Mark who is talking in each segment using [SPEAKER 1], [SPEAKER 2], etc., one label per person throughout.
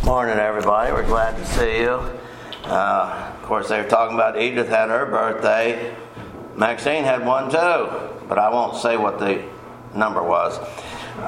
[SPEAKER 1] Morning, everybody. We're glad to see you. Of course, they were talking about Edith had her birthday. Maxine had one too, but I won't say what the number was. All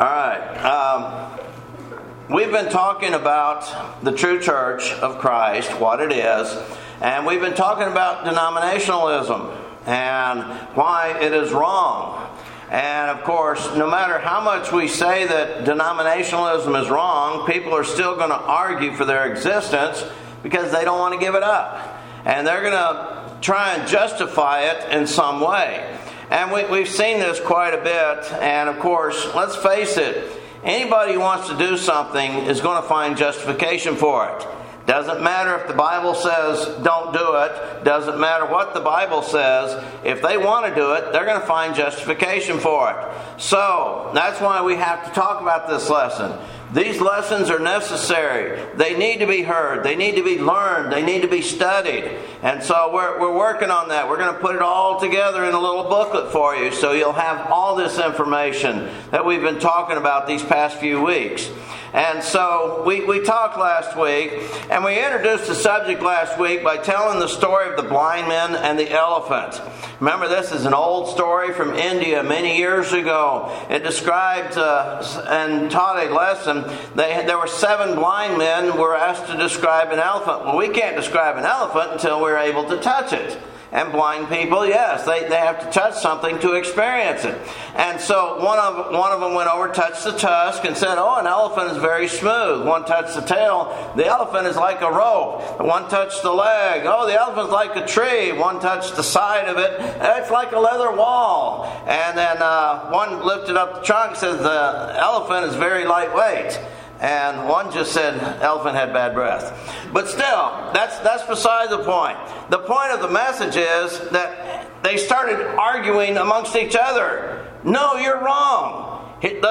[SPEAKER 1] right. We've been talking about the true church of Christ, what it is, and we've been talking about denominationalism and why it is wrong. And of course, no matter how much we say that denominationalism is wrong, people are still going to argue for their existence because they don't want to give it up. And they're going to try and justify it in some way. And we've seen this quite a bit. And of course, let's face it, anybody who wants to do something is going to find justification for it. Doesn't matter if the Bible says don't do it. Doesn't matter what the Bible says. If they want to do it, they're going to find justification for it. So, that's why we have to talk about this lesson. These lessons are necessary. They need to be heard. They need to be learned. They need to be studied. And so we're working on that. We're going to put it all together in a little booklet for you so you'll have all this information that we've been talking about these past few weeks. And so we talked last week, and we introduced the subject last week by telling the story of the blind men and the elephant. Remember, this is an old story from India many years ago. It described and taught a lesson. There were 7 blind men who were asked to describe an elephant. Well, we can't describe an elephant until we're able to touch it. And blind people, yes, they have to touch something to experience it. And so one of them went over, touched the tusk, and said, "Oh, an elephant is very smooth." One touched the tail. "The elephant is like a rope." One touched the leg. "Oh, the elephant's like a tree." One touched the side of it. "It's like a leather wall." And then one lifted up the trunk and said, "The elephant is very lightweight." And one just said elephant had bad breath. But still, that's beside the point. The point of the message is that they started arguing amongst each other. "No, you're wrong.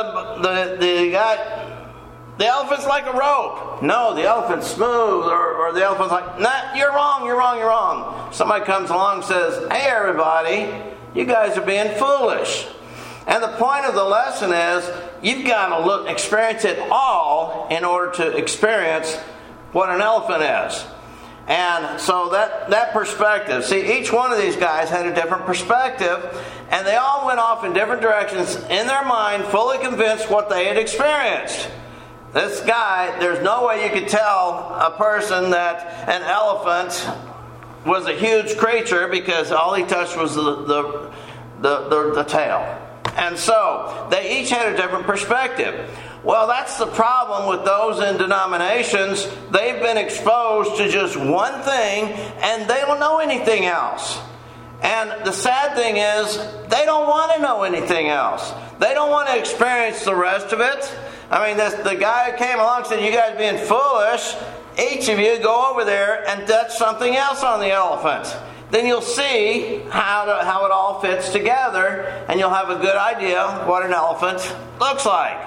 [SPEAKER 1] The elephant's like a rope." "No, the elephant's smooth." Or the elephant's like, "Nah, you're wrong, you're wrong, you're wrong." Somebody comes along and says, "Hey, everybody, you guys are being foolish." And the point of the lesson is, you've got to experience it all in order to experience what an elephant is. And so that perspective, see, each one of these guys had a different perspective, and they all went off in different directions in their mind, fully convinced what they had experienced. This guy, there's no way you could tell a person that an elephant was a huge creature because all he touched was the tail. And so, they each had a different perspective. Well, that's the problem with those in denominations. They've been exposed to just one thing, and they don't know anything else. And the sad thing is, they don't want to know anything else. They don't want to experience the rest of it. I mean, the guy who came along and said, "You guys are being foolish. Each of you go over there and touch something else on the elephant." Then you'll see how it all fits together, and you'll have a good idea what an elephant looks like.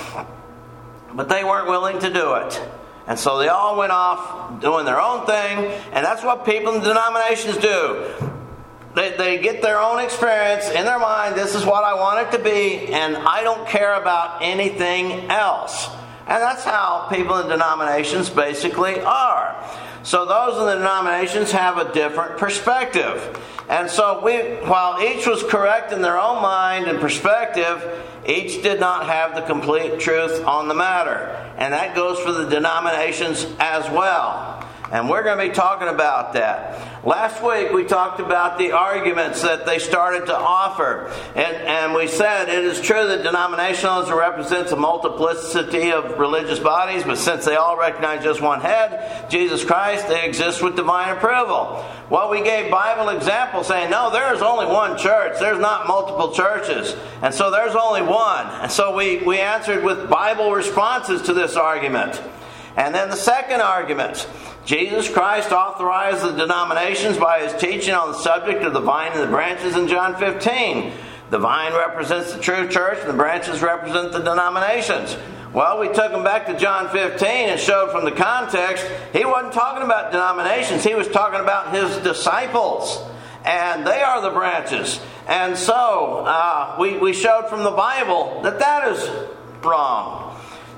[SPEAKER 1] But they weren't willing to do it. And so they all went off doing their own thing, and that's what people in denominations do. They get their own experience in their mind. This is what I want it to be, and I don't care about anything else. And that's how people in denominations basically are. So those in the denominations have a different perspective. And so while each was correct in their own mind and perspective, each did not have the complete truth on the matter. And that goes for the denominations as well. And we're going to be talking about that. Last week we talked about the arguments that they started to offer. And we said it is true that denominationalism represents a multiplicity of religious bodies, but since they all recognize just one head, Jesus Christ, they exist with divine approval. Well, we gave Bible examples saying, no, there is only one church. There's not multiple churches. And so there's only one. And so we answered with Bible responses to this argument. And then the second argument, Jesus Christ authorized the denominations by His teaching on the subject of the vine and the branches in John 15. The vine represents the true church and the branches represent the denominations. Well, we took them back to John 15 and showed from the context, He wasn't talking about denominations. He was talking about His disciples. And they are the branches. And so, we showed from the Bible that is wrong.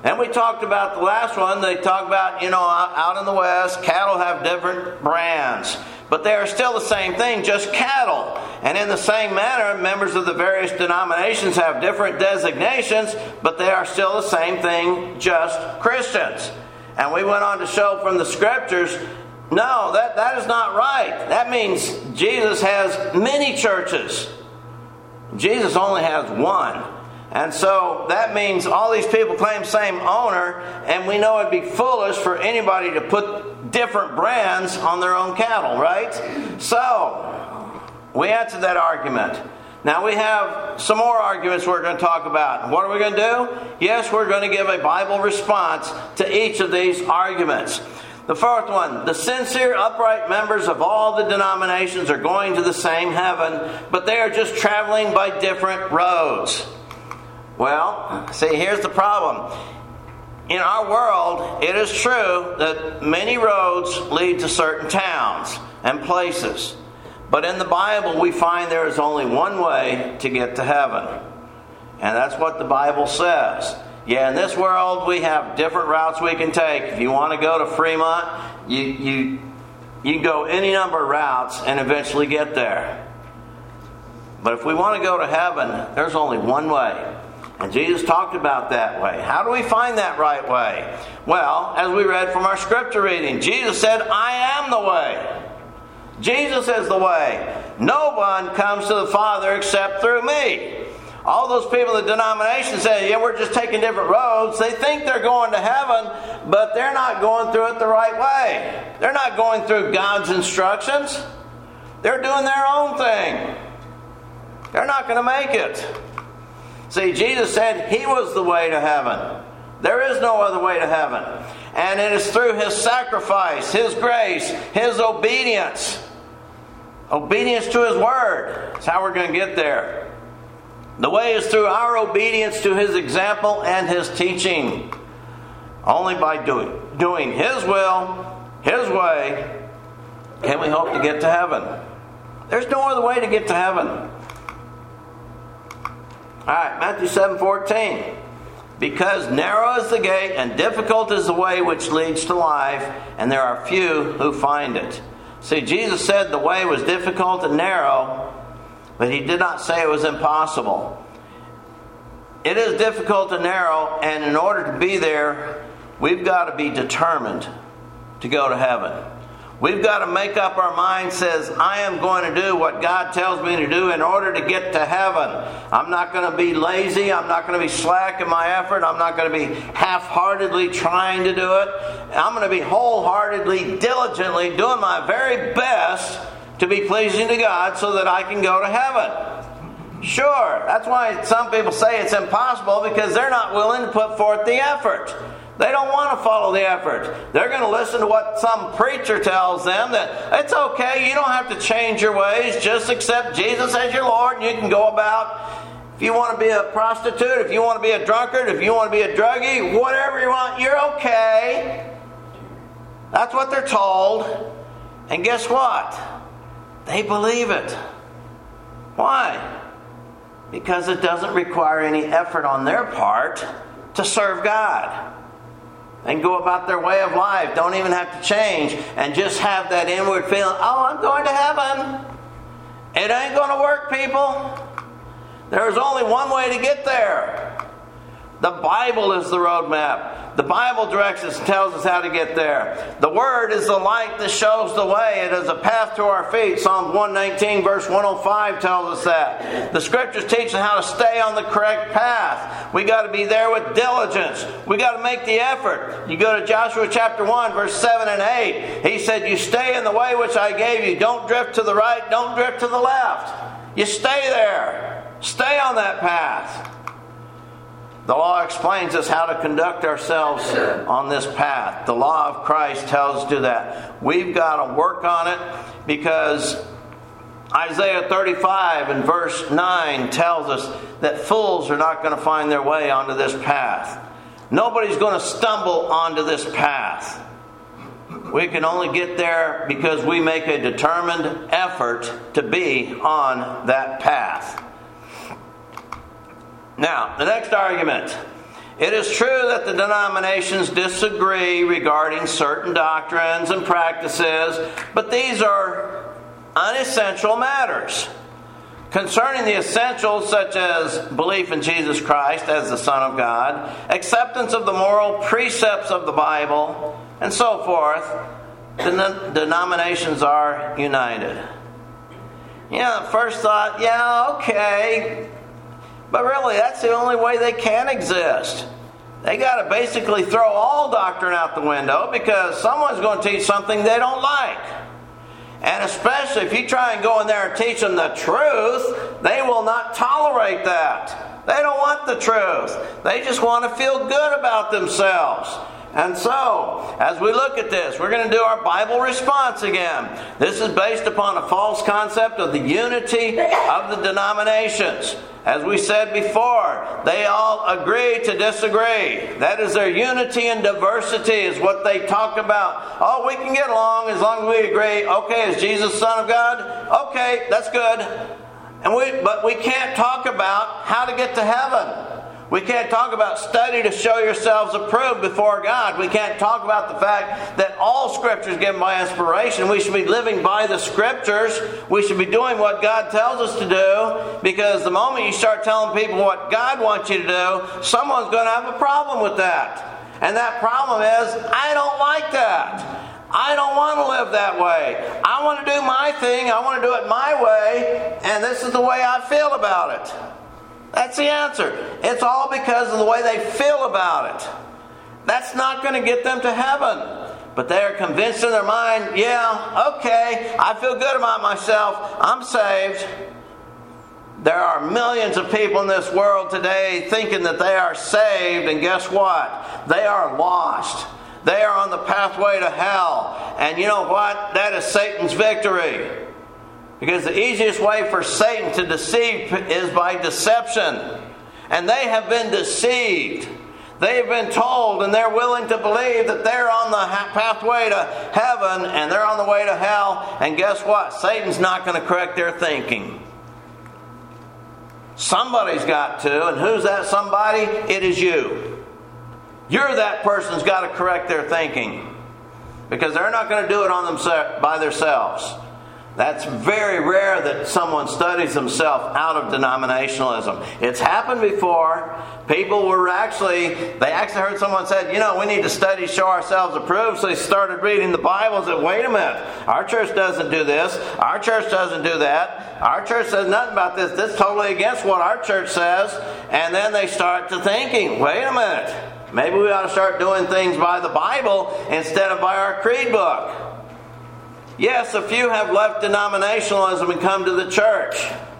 [SPEAKER 1] And we talked about the last one. They talk about, out in the West, cattle have different brands. But they are still the same thing, just cattle. And in the same manner, members of the various denominations have different designations, but they are still the same thing, just Christians. And we went on to show from the Scriptures, no, that is not right. That means Jesus has many churches. Jesus only has one. And so that means all these people claim same owner, and we know it'd be foolish for anybody to put different brands on their own cattle, right? So, we answered that argument. Now we have some more arguments we're going to talk about. What are we going to do? Yes, we're going to give a Bible response to each of these arguments. The fourth one, the sincere, upright members of all the denominations are going to the same heaven, but they are just traveling by different roads. Well, see, here's the problem. In our world, it is true that many roads lead to certain towns and places. But in the Bible, we find there is only one way to get to heaven. And that's what the Bible says. Yeah, in this world, we have different routes we can take. If you want to go to Fremont, you can go any number of routes and eventually get there. But if we want to go to heaven, there's only one way. And Jesus talked about that way. How do we find that right way? Well, as we read from our scripture reading, Jesus said, I am the way. Jesus is the way. No one comes to the Father except through me. All those people in the denomination say, yeah, we're just taking different roads. They think they're going to heaven, but they're not going through it the right way. They're not going through God's instructions. They're doing their own thing. They're not going to make it. See, Jesus said He was the way to heaven. There is no other way to heaven. And it is through His sacrifice, His grace, His obedience. Obedience to His Word. That's how we're going to get there. The way is through our obedience to His example and His teaching. Only by doing His will, His way, can we hope to get to heaven. There's no other way to get to heaven. Alright, Matthew 7:14. Because narrow is the gate and difficult is the way which leads to life, and there are few who find it. See, Jesus said the way was difficult and narrow, but He did not say it was impossible. It is difficult and narrow, and in order to be there, we've got to be determined to go to heaven. We've got to make up our mind, says, I am going to do what God tells me to do in order to get to heaven. I'm not going to be lazy. I'm not going to be slack in my effort. I'm not going to be half-heartedly trying to do it. I'm going to be wholeheartedly, diligently doing my very best to be pleasing to God so that I can go to heaven. Sure, that's why some people say it's impossible, because they're not willing to put forth the effort. They don't want to follow the effort. They're going to listen to what some preacher tells them, that it's okay, you don't have to change your ways, just accept Jesus as your Lord, and you can go about. If you want to be a prostitute, if you want to be a drunkard, if you want to be a druggie, whatever you want, you're okay. That's what they're told. And guess what? They believe it. Why? Because it doesn't require any effort on their part to serve God. And go about their way of life. Don't even have to change. And just have that inward feeling, oh, I'm going to heaven. It ain't going to work, people. There's only one way to get there. The Bible is the roadmap. The Bible directs us and tells us how to get there. The Word is the light that shows the way. It is a path to our feet. Psalms 119 verse 105 tells us that. The Scriptures teach us how to stay on the correct path. We got to be there with diligence. We got to make the effort. You go to Joshua chapter 1 verse 7 and 8. He said, you stay in the way which I gave you. Don't drift to the right. Don't drift to the left. You stay there. Stay on that path. The law explains us how to conduct ourselves on this path. The law of Christ tells us to do that. We've got to work on it, because Isaiah 35 and verse 9 tells us that fools are not going to find their way onto this path. Nobody's going to stumble onto this path. We can only get there because we make a determined effort to be on that path. Now, the next argument It is true that the denominations disagree regarding certain doctrines and practices, but these are unessential matters. Concerning the essentials such as belief in Jesus Christ as the Son of God, acceptance of the moral precepts of the Bible, and so forth, the denominations are united. First thought, okay. But really, that's the only way they can exist. They got to basically throw all doctrine out the window because someone's going to teach something they don't like. And especially if you try and go in there and teach them the truth, they will not tolerate that. They don't want the truth. They just want to feel good about themselves. And so, as we look at this, we're going to do our Bible response again. This is based upon a false concept of the unity of the denominations. As we said before, they all agree to disagree. That is, their unity and diversity is what they talk about. Oh, we can get along as long as we agree. Okay, is Jesus the Son of God? Okay, that's good. But we can't talk about how to get to heaven. We can't talk about study to show yourselves approved before God. We can't talk about the fact that all Scripture is given by inspiration. We should be living by the Scriptures. We should be doing what God tells us to do, because the moment you start telling people what God wants you to do, someone's going to have a problem with that. And that problem is, I don't like that. I don't want to live that way. I want to do my thing. I want to do it my way. And this is the way I feel about it. That's the answer. It's all because of the way they feel about it. That's not going to get them to heaven. But they are convinced in their mind, okay, I feel good about myself. I'm saved. There are millions of people in this world today thinking that they are saved, and guess what? They are lost. They are on the pathway to hell. And you know what? That is Satan's victory. Because the easiest way for Satan to deceive is by deception. And they have been deceived. They have been told, and they're willing to believe that they're on the pathway to heaven and they're on the way to hell. And guess what? Satan's not going to correct their thinking. Somebody's got to. And who's that somebody? It is you. You're that person's got to correct their thinking. Because they're not going to do it by themselves. That's very rare that someone studies themselves out of denominationalism. It's happened before. People were they actually heard someone said, we need to study, show ourselves approved. So they started reading the Bible and said, wait a minute, our church doesn't do this. Our church doesn't do that. Our church says nothing about this. This is totally against what our church says. And then they start to thinking, wait a minute, maybe we ought to start doing things by the Bible instead of by our creed book. Yes, a few have left denominationalism and come to the church.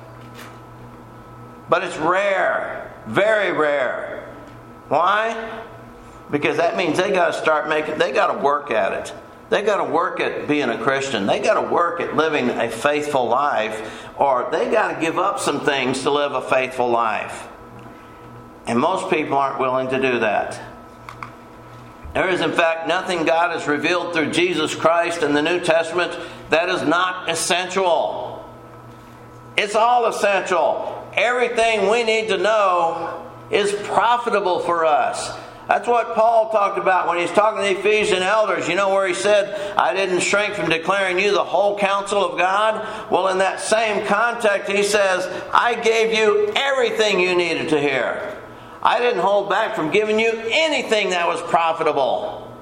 [SPEAKER 1] But it's rare. Very rare. Why? Because that means they got to work at it. They got to work at being a Christian. They got to work at living a faithful life. Or they got to give up some things to live a faithful life. And most people aren't willing to do that. There is, in fact, nothing God has revealed through Jesus Christ in the New Testament that is not essential. It's all essential. Everything we need to know is profitable for us. That's what Paul talked about when he's talking to the Ephesian elders. You know where he said, I didn't shrink from declaring you the whole counsel of God? Well, in that same context, he says, I gave you everything you needed to hear. I didn't hold back from giving you anything that was profitable.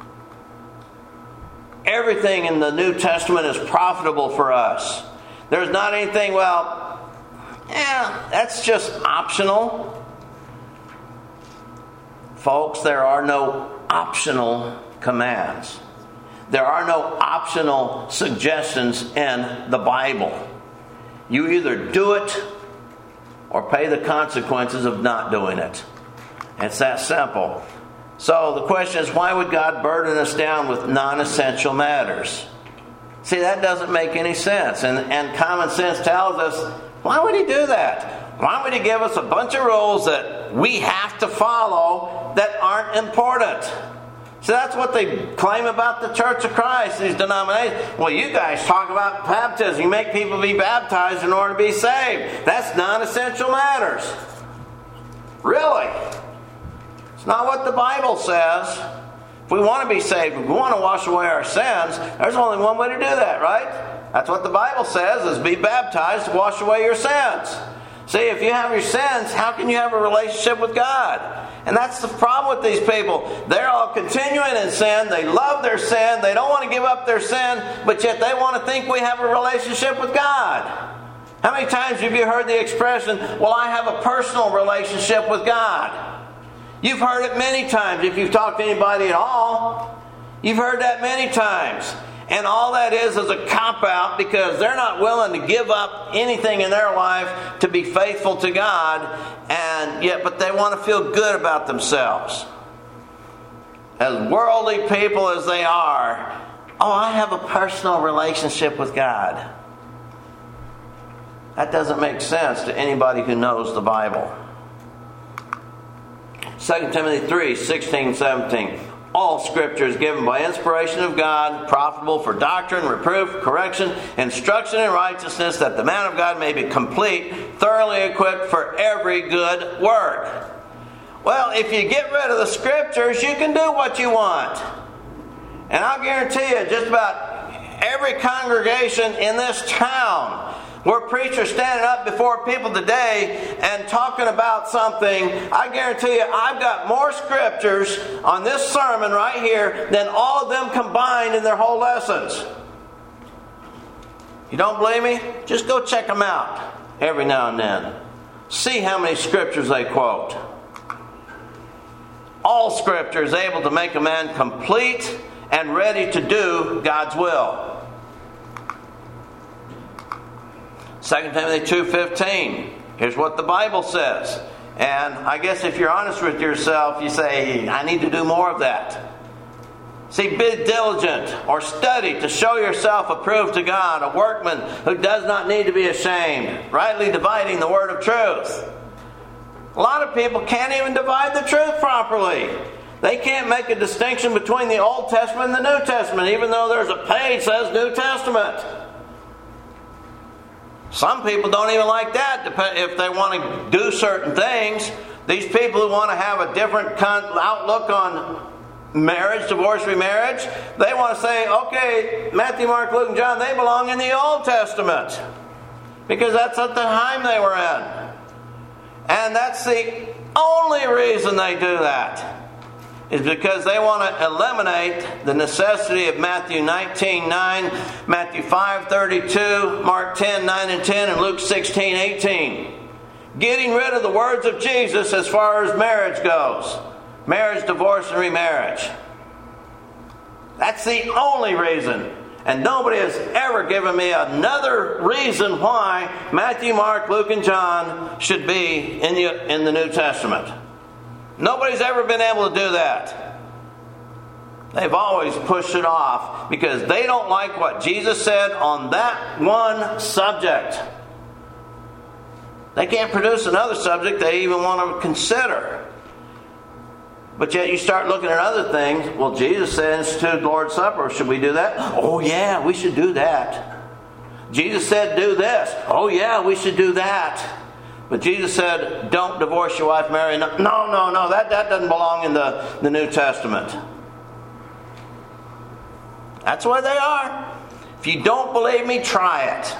[SPEAKER 1] Everything in the New Testament is profitable for us. There's not anything, that's just optional. Folks, there are no optional commands. There are no optional suggestions in the Bible. You either do it or pay the consequences of not doing it. It's that simple. So the question is, why would God burden us down with non-essential matters? See, that doesn't make any sense. And common sense tells us, why would He do that? Why would He give us a bunch of rules that we have to follow that aren't important? So that's what they claim about the Church of Christ, these denominations. Well, you guys talk about baptism. You make people be baptized in order to be saved. That's non-essential matters. Really? not what the Bible says. If we want to be saved, if we want to wash away our sins, there's only one way to do that, right? That's what the Bible says, is be baptized to wash away your sins. See, if you have your sins, how can you have a relationship with God? And that's the problem with these people. They're all continuing in sin. They love their sin. They don't want to give up their sin, but yet they want to think we have a relationship with God. How many times have you heard the expression, well, I have a personal relationship with God? You've heard it many times if you've talked to anybody at all. You've heard that many times. And all that is a cop-out, because they're not willing to give up anything in their life to be faithful to God, but they want to feel good about themselves. As worldly people as they are, I have a personal relationship with God. That doesn't make sense to anybody who knows the Bible. 2 Timothy 3, 16, 17. All Scripture is given by inspiration of God, profitable for doctrine, reproof, correction, instruction in righteousness, that the man of God may be complete, thoroughly equipped for every good work. Well, if you get rid of the Scriptures, you can do what you want. And I'll guarantee you, just about every congregation in this town, where preachers standing up before people today and talking about something, I guarantee you I've got more scriptures on this sermon right here than all of them combined in their whole lessons. You don't believe me? Just go check them out every now and then. See how many scriptures they quote. All Scripture is able to make a man complete and ready to do God's will. 2 Timothy 2:15. Here's what the Bible says. And I guess if you're honest with yourself, you say, I need to do more of that. See, be diligent or study to show yourself approved to God, a workman who does not need to be ashamed, rightly dividing the word of truth. A lot of people can't even divide the truth properly. They can't make a distinction between the Old Testament and the New Testament, even though there's a page that says New Testament. Some people don't even like that if they want to do certain things. These people who want to have a different outlook on marriage, divorce, remarriage, they want to say, okay, Matthew, Mark, Luke, and John, they belong in the Old Testament. Because that's at the time they were in. And that's the only reason they do that, is because they want to eliminate the necessity of Matthew 19:9, Matthew 5:32, Mark 10:9 and 10, and Luke 16:18. Getting rid of the words of Jesus as far as marriage goes. Marriage, divorce, and remarriage. That's the only reason. And nobody has ever given me another reason why Matthew, Mark, Luke, and John should be in the New Testament. Nobody's ever been able to do that. They've always pushed it off because they don't like what Jesus said on that one subject. They can't produce another subject they even want to consider. But yet you start looking at other things. Well, Jesus said institute the Lord's Supper. Should we do that? Oh yeah, we should do that. Jesus said do this. Oh yeah, we should do that. But Jesus said, don't divorce your wife, marry. No, that doesn't belong in the New Testament. That's where they are. If you don't believe me, try it.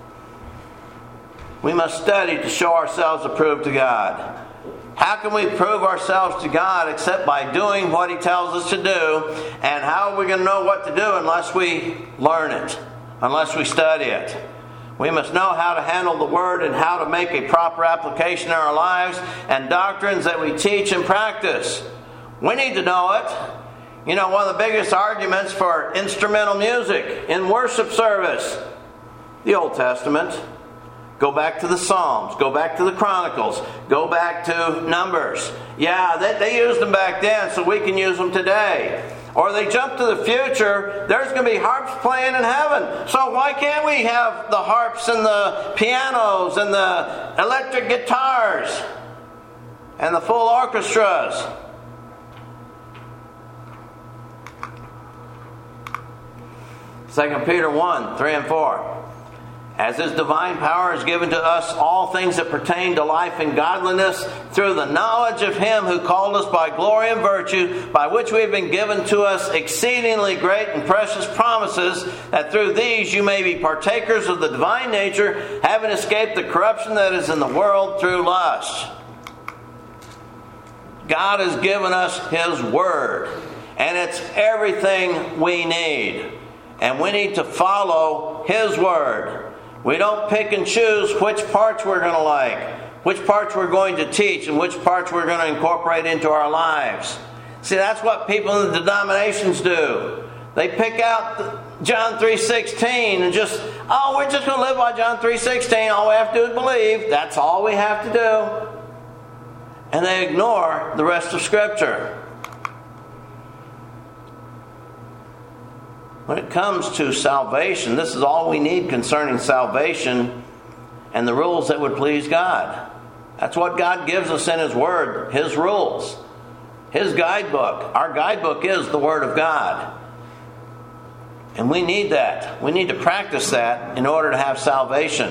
[SPEAKER 1] We must study to show ourselves approved to God. How can we prove ourselves to God except by doing what He tells us to do? And how are we going to know what to do unless we learn it, unless we study it? We must know how to handle the Word and how to make a proper application in our lives and doctrines that we teach and practice. We need to know it. You know, one of the biggest arguments for instrumental music in worship service, the Old Testament. Go back to the Psalms. Go back to the Chronicles. Go back to Numbers. Yeah, they used them back then, so we can use them today. Or they jump to the future, there's going to be harps playing in heaven. So why can't we have the harps and the pianos and the electric guitars and the full orchestras? Second Peter 1, 3 and 4. As His divine power is given to us all things that pertain to life and godliness, through the knowledge of Him who called us by glory and virtue, by which we have been given to us exceedingly great and precious promises, that through these you may be partakers of the divine nature, having escaped the corruption that is in the world through lust. God has given us His Word, and it's everything we need. And we need to follow His Word. We don't pick and choose which parts we're going to like, which parts we're going to teach, and which parts we're going to incorporate into our lives. See, that's what people in the denominations do. They pick out John 3:16 and we're just going to live by John 3:16. All we have to do is believe. That's all we have to do. And they ignore the rest of Scripture. When it comes to salvation, this is all we need concerning salvation and the rules that would please God. That's what God gives us in His Word, His rules, His guidebook. Our guidebook is the Word of God. And we need that. We need to practice that in order to have salvation.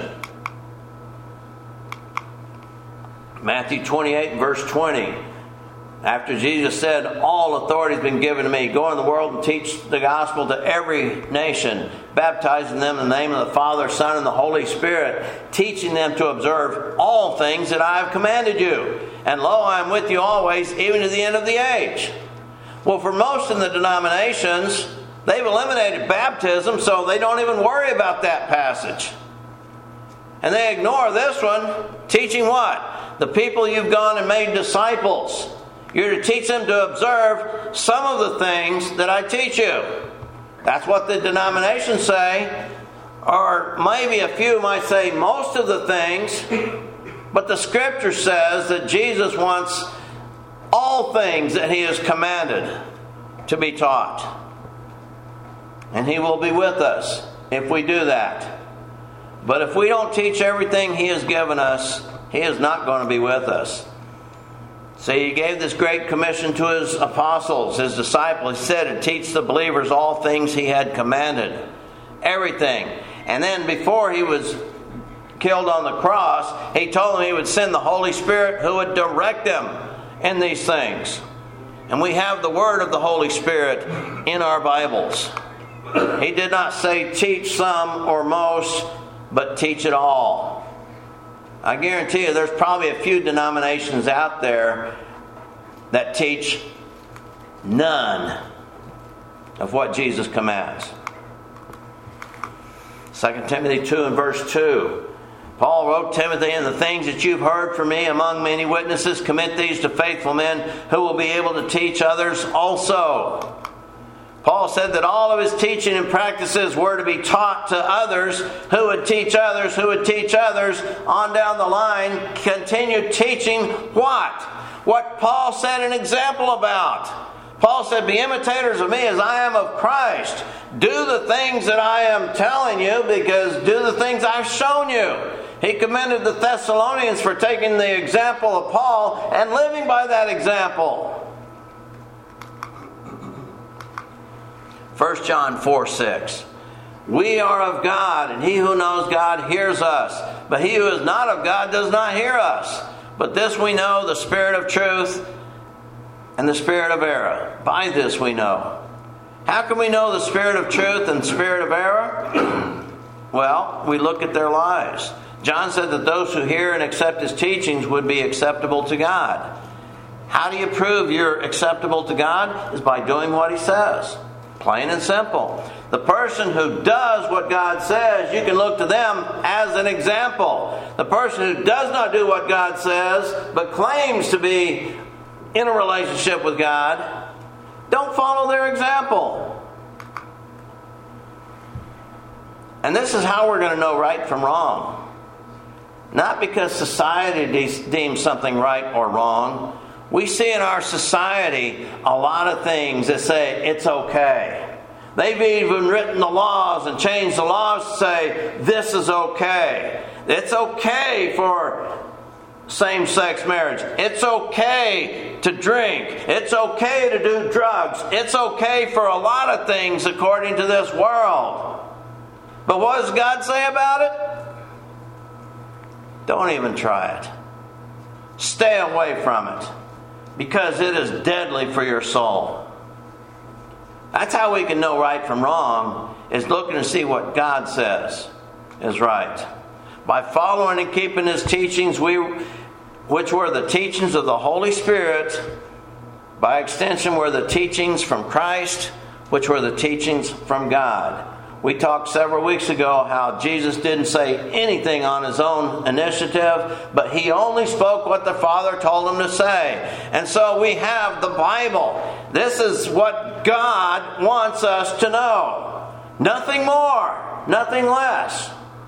[SPEAKER 1] Matthew 28, verse 20. After Jesus said, all authority has been given to me. Go into the world and teach the gospel to every nation, baptizing them in the name of the Father, Son, and the Holy Spirit, teaching them to observe all things that I have commanded you. And lo, I am with you always, even to the end of the age. Well, for most in the denominations, they've eliminated baptism, so they don't even worry about that passage. And they ignore this one, teaching what? The people you've gone and made disciples. You're to teach them to observe some of the things that I teach you. That's what the denominations say. Or maybe a few might say most of the things. But the Scripture says that Jesus wants all things that He has commanded to be taught. And He will be with us if we do that. But if we don't teach everything He has given us, He is not going to be with us. See, He gave this great commission to His apostles, His disciples. He said to teach the believers all things He had commanded. Everything. And then before He was killed on the cross, He told them He would send the Holy Spirit who would direct them in these things. And we have the word of the Holy Spirit in our Bibles. He did not say teach some or most, but teach it all. I guarantee you there's probably a few denominations out there that teach none of what Jesus commands. 2 Timothy 2 and verse 2. Paul wrote, Timothy, and the things that you've heard from me among many witnesses, commit these to faithful men who will be able to teach others also. Paul said that all of his teaching and practices were to be taught to others, who would teach others, who would teach others, on down the line, continue teaching what? What Paul set an example about. Paul said, be imitators of me as I am of Christ. Do the things that I am telling you, because do the things I've shown you. He commended the Thessalonians for taking the example of Paul and living by that example. 1 John 4:6. We are of God, and he who knows God hears us. But he who is not of God does not hear us. But this we know, the spirit of truth and the spirit of error. By this we know. How can we know the spirit of truth and spirit of error? Well, we look at their lives. John said that those who hear and accept his teachings would be acceptable to God. How do you prove you're acceptable to God? Is by doing what he says. Plain and simple. The person who does what God says, you can look to them as an example. The person who does not do what God says, but claims to be in a relationship with God, don't follow their example. And this is how we're going to know right from wrong. Not because society deems something right or wrong. We see in our society a lot of things that say it's okay. They've even written the laws and changed the laws to say this is okay. It's okay for same-sex marriage. It's okay to drink. It's okay to do drugs. It's okay for a lot of things according to this world. But what does God say about it? don't even try it. Stay away from it, because it is deadly for your soul. That's how we can know right from wrong, is looking to see what God says is right. By following and keeping His teachings, which were the teachings of the Holy Spirit, by extension were the teachings from Christ, which were the teachings from God. We talked several weeks ago how Jesus didn't say anything on His own initiative, but He only spoke what the Father told Him to say. And so we have the Bible. This is what God wants us to know. Nothing more, nothing less.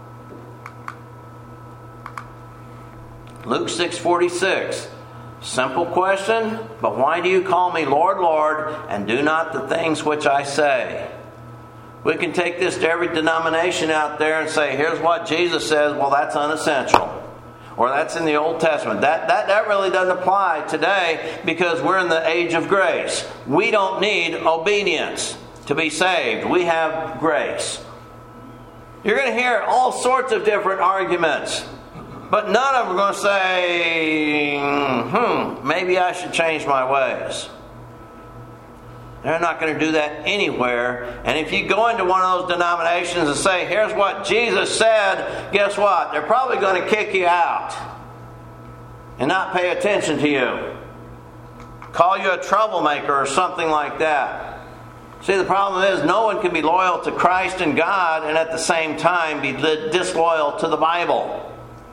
[SPEAKER 1] Luke 6:46. Simple question, but why do you call me Lord, Lord, and do not the things which I say? We can take this to every denomination out there and say, here's what Jesus says. Well, that's unessential. Or that's in the Old Testament. That really doesn't apply today, because we're in the age of grace. We don't need obedience to be saved. We have grace. You're going to hear all sorts of different arguments, but none of them are going to say, maybe I should change my ways. They're not going to do that anywhere. And if you go into one of those denominations and say, here's what Jesus said, guess what? They're probably going to kick you out and not pay attention to you. Call you a troublemaker or something like that. See, the problem is no one can be loyal to Christ and God and at the same time be disloyal to the Bible.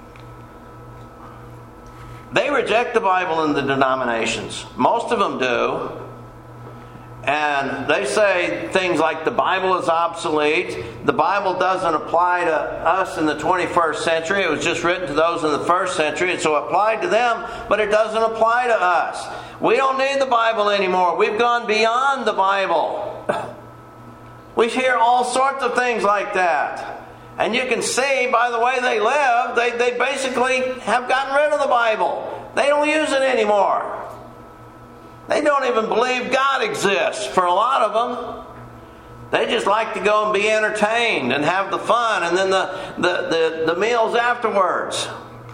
[SPEAKER 1] They reject the Bible in the denominations. Most of them do. And they say things like the Bible is obsolete. The Bible doesn't apply to us in the 21st century. It was just written to those in the first century, and so it applied to them, but it doesn't apply to us. We don't need the Bible anymore. We've gone beyond the Bible. We hear all sorts of things like that. And you can see by the way they live, they basically have gotten rid of the Bible. They don't use it anymore. They don't even believe God exists for a lot of them. They just like to go and be entertained and have the fun and then the meals afterwards.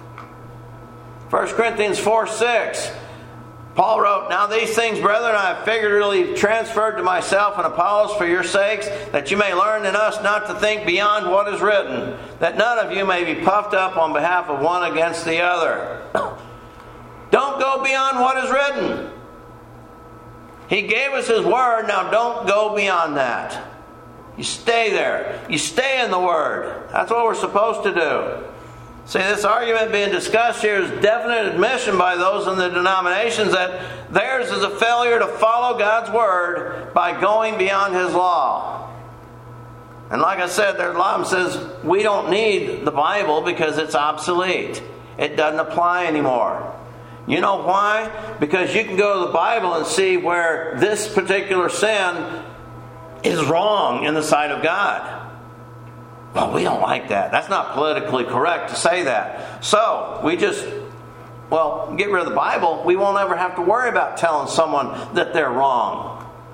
[SPEAKER 1] 1 Corinthians 4:6. Paul wrote, now these things, brethren, I have figuratively transferred to myself and Apollos for your sakes, that you may learn in us not to think beyond what is written, that none of you may be puffed up on behalf of one against the other. Don't go beyond what is written. He gave us His Word, now don't go beyond that. You stay there. You stay in the Word. That's what we're supposed to do. See, this argument being discussed here is definite admission by those in the denominations that theirs is a failure to follow God's Word by going beyond His law. And like I said, there's a lot of them says we don't need the Bible because it's obsolete. It doesn't apply anymore. You know why? Because you can go to the Bible and see where this particular sin is wrong in the sight of God. Well, we don't like that. That's not politically correct to say that. So, we just, get rid of the Bible. We won't ever have to worry about telling someone that they're wrong.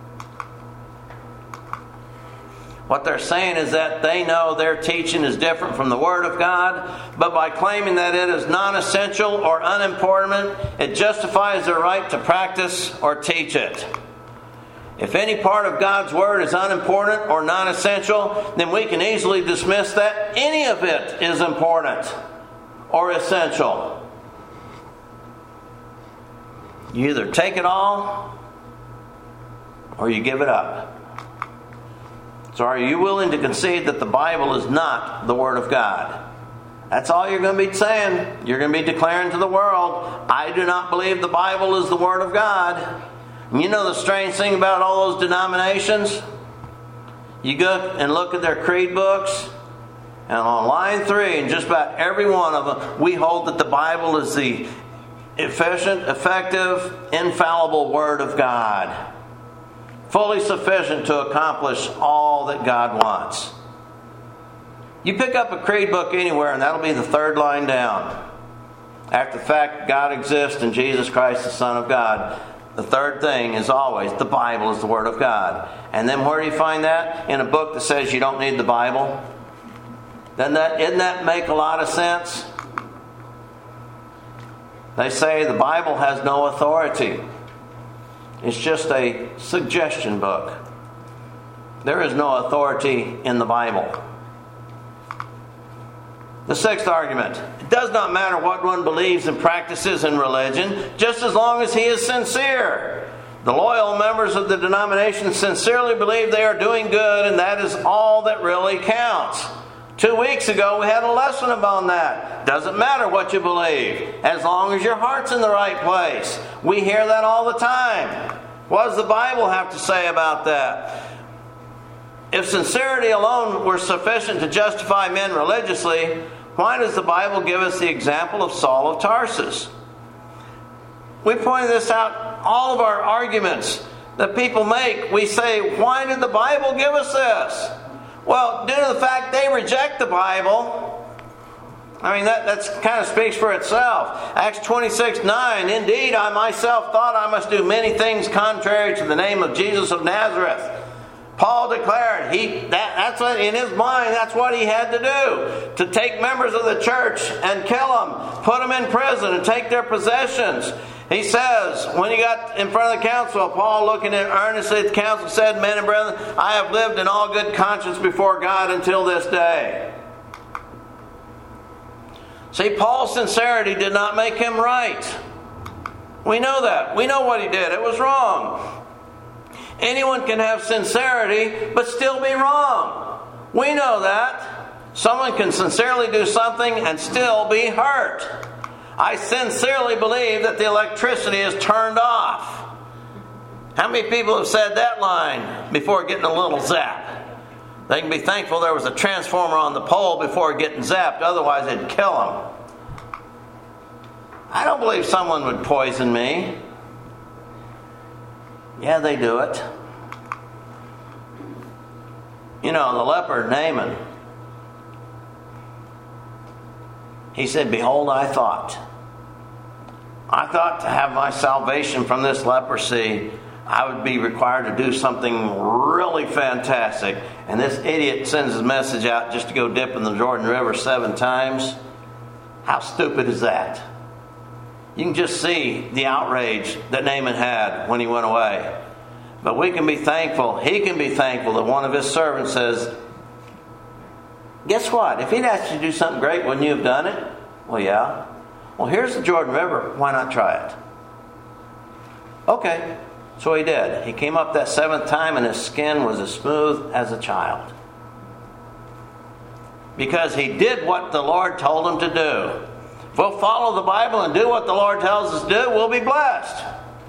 [SPEAKER 1] What they're saying is that they know their teaching is different from the Word of God, but by claiming that it is non-essential or unimportant, it justifies their right to practice or teach it. If any part of God's Word is unimportant or non-essential, then we can easily dismiss that any of it is important or essential. You either take it all or you give it up. So are you willing to concede that the Bible is not the Word of God? That's all you're going to be saying. You're going to be declaring to the world, I do not believe the Bible is the Word of God. And you know the strange thing about all those denominations? You go and look at their creed books, and on line 3, in just about every one of them, we hold that the Bible is the efficient, effective, infallible Word of God. Fully sufficient to accomplish all that God wants. You pick up a creed book anywhere and that'll be the third line down. After the fact God exists and Jesus Christ the Son of God, the third thing is always the Bible is the Word of God. And then where do you find that? In a book that says you don't need the Bible. Isn't that make a lot of sense? They say the Bible has no authority. It's just a suggestion book. There is no authority in the Bible. The sixth argument. It does not matter what one believes and practices in religion, just as long as he is sincere. The loyal members of the denomination sincerely believe they are doing good, and that is all that really counts. 2 weeks ago, we had a lesson about that. Doesn't matter what you believe, as long as your heart's in the right place. We hear that all the time. What does the Bible have to say about that? If sincerity alone were sufficient to justify men religiously, why does the Bible give us the example of Saul of Tarsus? We pointed this out, all of our arguments that people make. We say, why did the Bible give us this? Well, due to the fact they reject the Bible. I mean, that kind of speaks for itself. Acts 26:9, indeed, I myself thought I must do many things contrary to the name of Jesus of Nazareth. Paul declared, that's what, in his mind, that's what he had to do. To take members of the church and kill them, put them in prison and take their possessions. He says, when he got in front of the council, Paul, looking at earnestly at the council, said, men and brethren, I have lived in all good conscience before God until this day. See, Paul's sincerity did not make him right. We know that. We know what he did. It was wrong. Anyone can have sincerity, but still be wrong. We know that. Someone can sincerely do something and still be hurt. I sincerely believe that the electricity is turned off. How many people have said that line before getting a little zap? They can be thankful there was a transformer on the pole before getting zapped, otherwise it'd kill them. I don't believe someone would poison me. Yeah, they do it. You know, the leper Naaman, he said, behold, I thought to have my salvation from this leprosy, I would be required to do something really fantastic. And this idiot sends his message out just to go dip in the Jordan River 7 times. How stupid is that? You can just see the outrage that Naaman had when he went away. But we can be thankful, he can be thankful that one of his servants says, guess what? If he'd asked you to do something great, wouldn't you have done it? Well, yeah. Well, here's the Jordan River. Why not try it? Okay. So he did. He came up that 7th time and his skin was as smooth as a child. Because he did what the Lord told him to do. If we'll follow the Bible and do what the Lord tells us to do, we'll be blessed.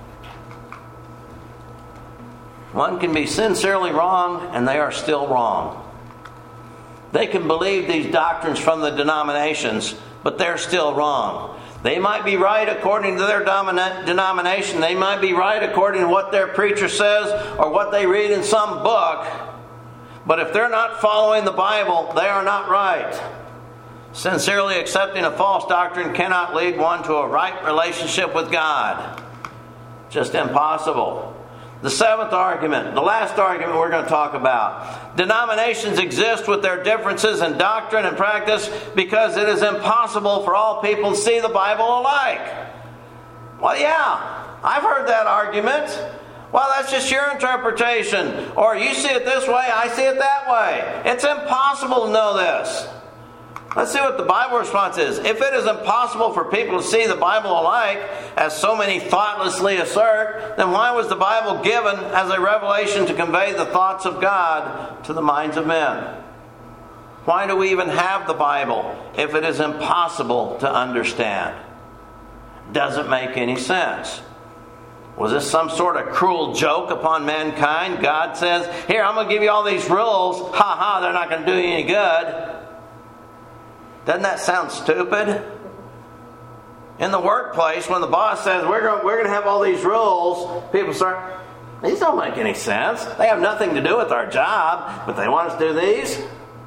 [SPEAKER 1] One can be sincerely wrong and they are still wrong. They can believe these doctrines from the denominations, but they're still wrong. They might be right according to their denomination. They might be right according to what their preacher says or what they read in some book. But if they're not following the Bible, they are not right. Sincerely accepting a false doctrine cannot lead one to a right relationship with God. Just impossible. The 7th argument, the last argument we're going to talk about. Denominations exist with their differences in doctrine and practice because it is impossible for all people to see the Bible alike. Well, yeah, I've heard that argument. Well, that's just your interpretation. Or you see it this way, I see it that way. It's impossible to know this. Let's see what the Bible response is. If it is impossible for people to see the Bible alike, as so many thoughtlessly assert, then why was the Bible given as a revelation to convey the thoughts of God to the minds of men? Why do we even have the Bible if it is impossible to understand? Doesn't make any sense. Was this some sort of cruel joke upon mankind? God says, here, I'm going to give you all these rules. Ha ha, they're not going to do you any good. Doesn't that sound stupid? In the workplace, when the boss says, we're going to have all these rules, people start, these don't make any sense. They have nothing to do with our job, but they want us to do these.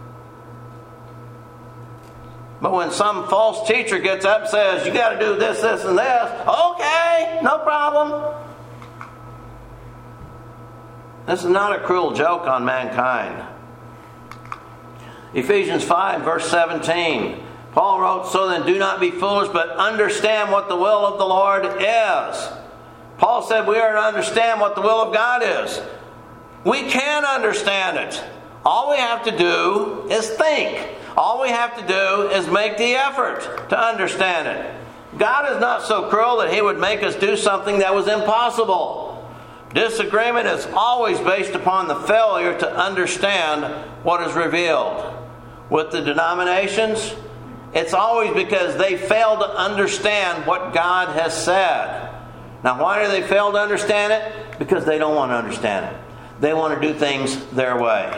[SPEAKER 1] But when some false teacher gets up and says, you got to do this, this, and this, okay, no problem. This is not a cruel joke on mankind. Ephesians 5, verse 17. Paul wrote, "So then do not be foolish, but understand what the will of the Lord is." Paul said we are to understand what the will of God is. We can understand it. All we have to do is think. All we have to do is make the effort to understand it. God is not so cruel that He would make us do something that was impossible. Disagreement is always based upon the failure to understand what is revealed. With the denominations, it's always because they fail to understand what God has said. Now, why do they fail to understand it? Because they don't want to understand it. They want to do things their way.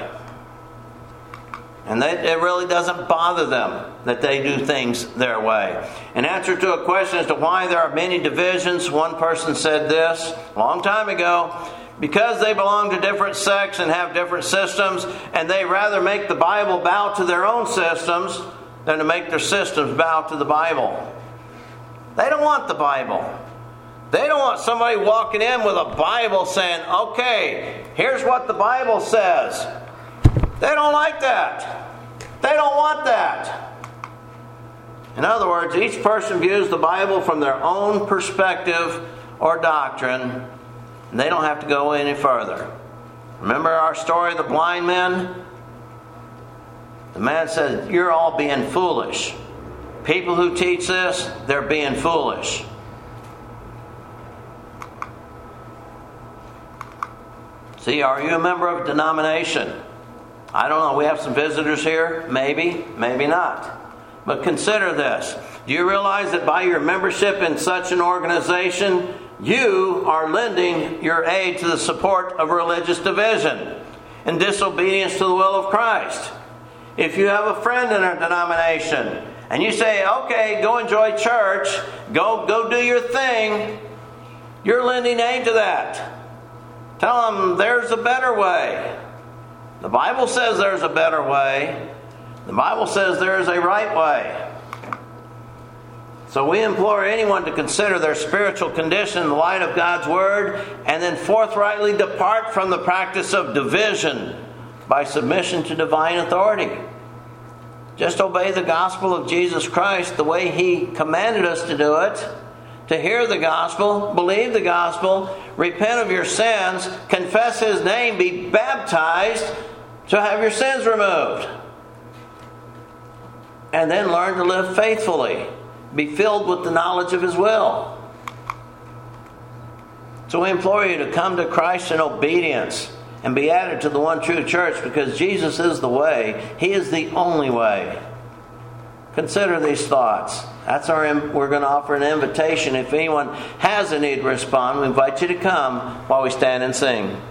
[SPEAKER 1] And it really doesn't bother them that they do things their way. In answer to a question as to why there are many divisions, one person said this a long time ago: because they belong to different sects and have different systems, and they rather make the Bible bow to their own systems than to make their systems bow to the Bible. They don't want the Bible. They don't want somebody walking in with a Bible saying, "Okay, here's what the Bible says." They don't like that. They don't want that. In other words, each person views the Bible from their own perspective or doctrine, and they don't have to go any further. Remember our story of the blind men? The man said, "You're all being foolish. People who teach this, they're being foolish." See, are you a member of a denomination? I don't know. We have some visitors here. Maybe, maybe not. But consider this. Do you realize that by your membership in such an organization, you are lending your aid to the support of religious division and disobedience to the will of Christ? If you have a friend in a denomination and you say, "Okay, go enjoy church, go do your thing," you're lending aid to that. Tell them there's a better way. The Bible says there's a better way. The Bible says there is a right way. So we implore anyone to consider their spiritual condition in the light of God's Word, and then forthrightly depart from the practice of division by submission to divine authority. Just obey the gospel of Jesus Christ the way He commanded us to do it. To hear the gospel, believe the gospel, repent of your sins, confess His name, be baptized to have your sins removed. And then learn to live faithfully. Be filled with the knowledge of His will. So we implore you to come to Christ in obedience and be added to the one true church, because Jesus is the way. He is the only way. Consider these thoughts. We're going to offer an invitation. If anyone has a need to respond, we invite you to come while we stand and sing.